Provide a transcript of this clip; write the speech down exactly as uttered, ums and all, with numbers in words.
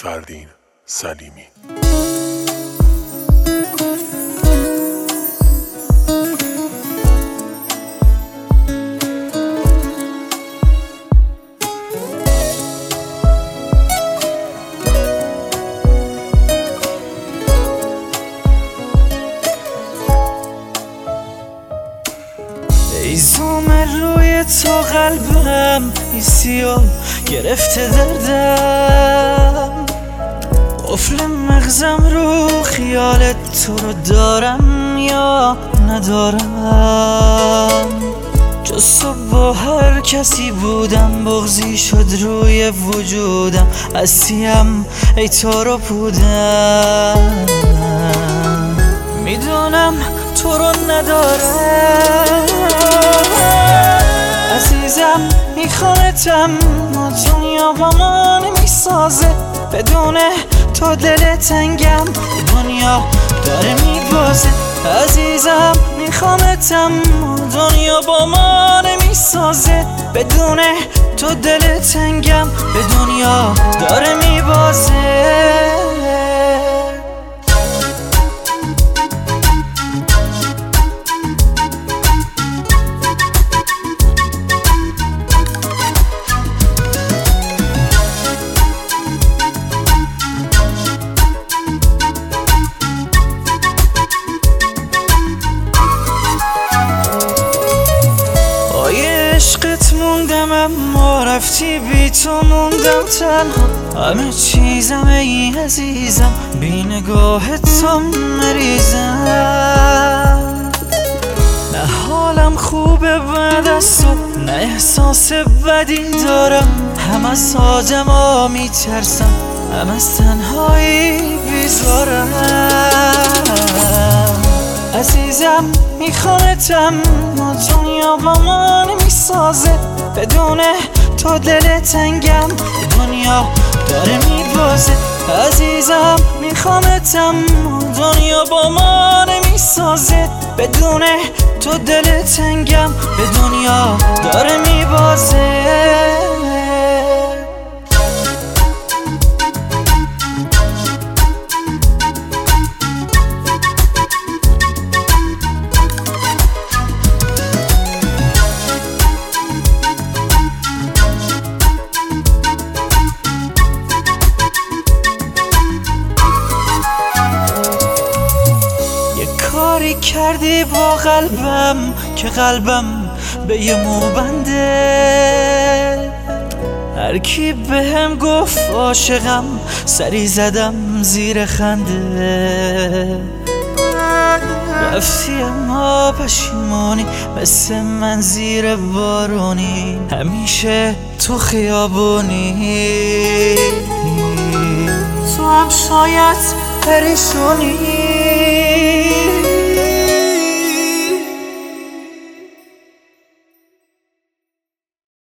فردین سلیمی. ای زومه روی تو قلبم ایسیو گرفته دردم، قفل مغزم رو خیالت تو رو دارم یا ندارم. جز تو با هر کسی بودم بغضی شد روی وجودم، هستیم ای تو رو بودم. میدونم تو رو ندارم عزیزم، میخوامتم ما دنیا با ما نمیسازه، بدون تو دل تنگم دنیا داره میبازه. عزیزم میخوامتم ما دنیا با ما نمیسازه، بدون تو دل تنگم به دنیا داره میبازه. عشقت موندم اما رفتی بی تو موندم تنها، همه چیزم ای عزیزم بی نگاه تو مریزم. نه حالم خوبه بعد از تو، نه احساس بدی دارم، هم از آدما میترسم هم از تنهایی بیزارم. عزیزم میخوامتم ما دنیا با ما نمیسازه، بدون تو دل تنگم دنیا داره میبازه. عزیزم میخوامتم ما دنیا با ما نمیسازه، بدون تو دل تنگم به دنیا داره میبازه. کاری کردی با قلبم که قلبم به یه مو بنده، هر کی بهم گفت عاشقم سری زدم زیر خنده. رفتی اما پشیمونی مثل من زیر بارونی، همیشه تو خیابونی، تو هم شاید پریشونی.